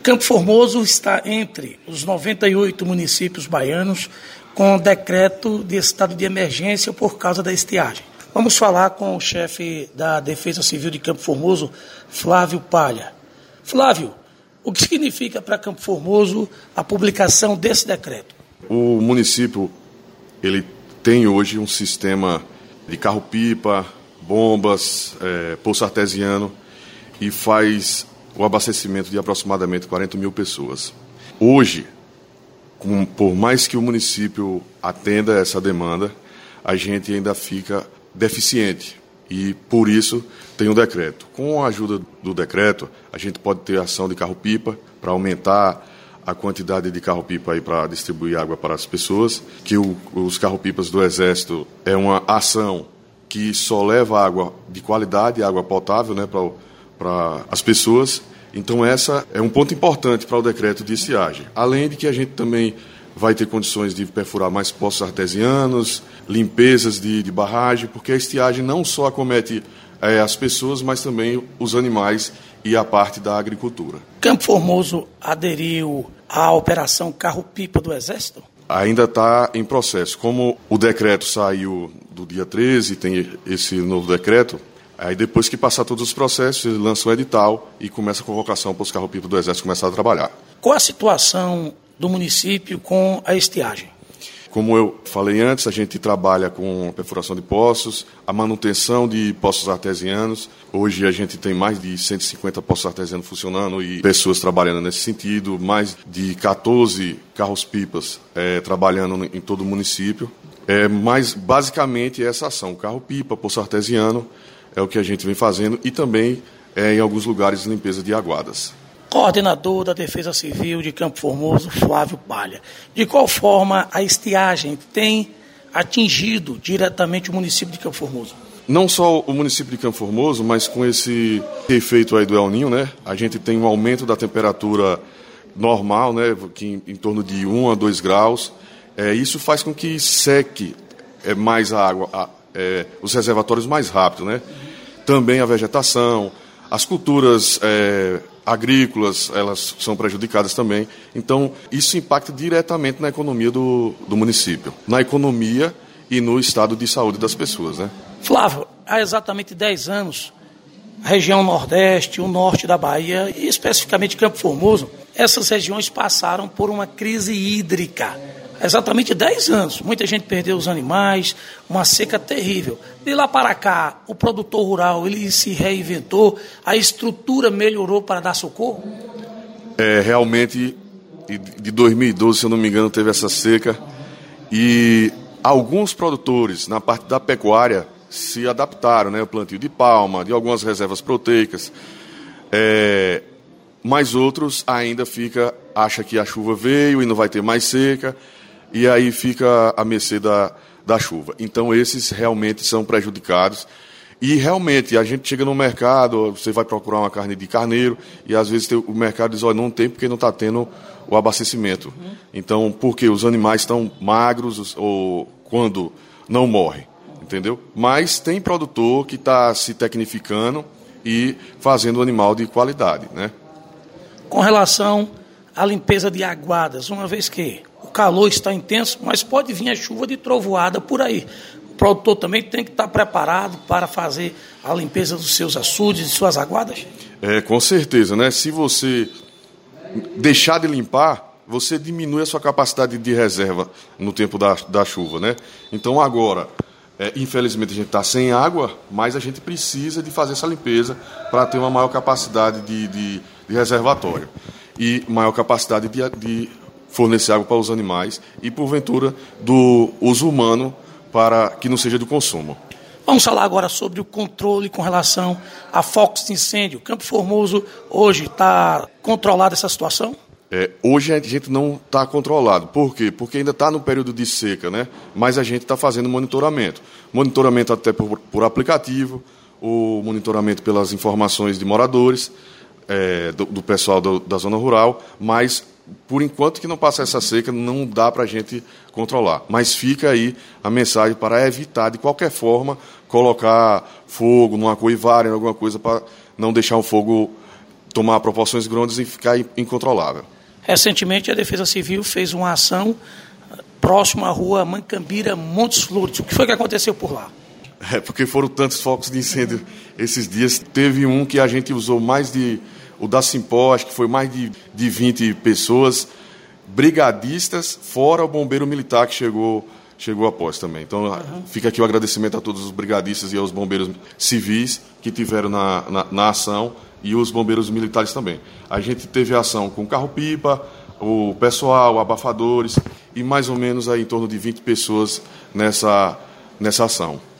Campo Formoso está entre os 98 municípios baianos com decreto de estado de emergência por causa da estiagem. Vamos falar com o chefe da Defesa Civil de Campo Formoso, Flávio Palha. Flávio, o que significa para Campo Formoso a publicação desse decreto? O município ele tem hoje um sistema de carro-pipa, bombas, poço artesiano e faz o abastecimento de aproximadamente 40 mil pessoas. Hoje, por mais que o município atenda essa demanda, a gente ainda fica deficiente e, por isso, tem um decreto. Com a ajuda do decreto, a gente pode ter ação de carro-pipa para aumentar a quantidade de carro-pipa aí para distribuir água para as pessoas, que os carro-pipas do Exército é uma ação que só leva água de qualidade, água potável, né, para as pessoas. Então, essa é um ponto importante para o decreto de estiagem. Além de que a gente também vai ter condições de perfurar mais poços artesianos, limpezas de barragem, porque a estiagem não só acomete as pessoas, mas também os animais e a parte da agricultura. Campo Formoso aderiu à operação Carro-Pipa do Exército? Ainda está em processo. Como o decreto saiu do dia 13, tem esse novo decreto, aí depois que passar todos os processos, ele lança um edital e começa a convocação para os carro-pipa do Exército começar a trabalhar. Qual a situação do município com a estiagem? Como eu falei antes, a gente trabalha com a perfuração de poços, a manutenção de poços artesianos. Hoje a gente tem mais de 150 poços artesianos funcionando e pessoas trabalhando nesse sentido, mais de 14 carros-pipas trabalhando em todo o município. Mas basicamente essa ação, carro-pipa, poço artesiano, é o que a gente vem fazendo e também em alguns lugares limpeza de aguadas. Coordenador da Defesa Civil de Campo Formoso, Flávio Palha. De qual forma a estiagem tem atingido diretamente o município de Campo Formoso? Não só o município de Campo Formoso, mas com esse efeito aí do El Niño, né? A gente tem um aumento da temperatura normal, né? Que em torno de 1 a 2 graus. Isso faz com que seque mais a água, os reservatórios mais rápido, né? Também a vegetação, as culturas agrícolas, elas são prejudicadas também. Então, isso impacta diretamente na economia do município, na economia e no estado de saúde das pessoas, né? Flávio, há exatamente 10 anos, a região Nordeste, o Norte da Bahia e especificamente Campo Formoso, essas regiões passaram por uma crise hídrica. Há exatamente 10 anos. Muita gente perdeu os animais, uma seca terrível. De lá para cá, o produtor rural ele se reinventou, a estrutura melhorou para dar socorro? Realmente, de 2012, se eu não me engano, teve essa seca e alguns produtores na parte da pecuária se adaptaram, né? O plantio de palma, de algumas reservas proteicas, mas outros ainda acha que a chuva veio e não vai ter mais seca, e aí fica à mercê da chuva. Então, esses realmente são prejudicados. E, realmente, a gente chega no mercado, você vai procurar uma carne de carneiro, e, às vezes, o mercado diz, não tem porque não está tendo o abastecimento. Então, porque os animais estão magros ou quando não morrem, entendeu? Mas tem produtor que está se tecnificando e fazendo um animal de qualidade, né? Com relação à limpeza de aguadas, uma vez que o calor está intenso, mas pode vir a chuva de trovoada por aí. O produtor também tem que estar preparado para fazer a limpeza dos seus açudes e suas aguadas? Com certeza, né? Se você deixar de limpar, você diminui a sua capacidade de reserva no tempo da chuva, né? Então agora, infelizmente a gente está sem água, mas a gente precisa de fazer essa limpeza para ter uma maior capacidade de reservatório e maior capacidade de fornecer água para os animais e, porventura, do uso humano para que não seja do consumo. Vamos falar agora sobre o controle com relação a focos de incêndio. Campo Formoso hoje está controlada essa situação? Hoje a gente não está controlado. Por quê? Porque ainda está no período de seca, né? Mas a gente está fazendo monitoramento. Monitoramento até por aplicativo, o monitoramento pelas informações de moradores, do pessoal da zona rural, mas por enquanto que não passa essa seca, não dá para a gente controlar. Mas fica aí a mensagem para evitar, de qualquer forma, colocar fogo numa coivária, alguma coisa, para não deixar o fogo tomar proporções grandes e ficar incontrolável. Recentemente, a Defesa Civil fez uma ação próximo à rua Mancambira, Montes Flores. O que foi que aconteceu por lá? Porque foram tantos focos de incêndio esses dias. Teve um que a gente usou o da Simpó, acho que foi mais de 20 pessoas, brigadistas, fora o bombeiro militar que chegou após também. Então, fica aqui o agradecimento a todos os brigadistas e aos bombeiros civis que tiveram na ação e os bombeiros militares também. A gente teve a ação com carro-pipa, o pessoal, abafadores e mais ou menos aí em torno de 20 pessoas nessa ação.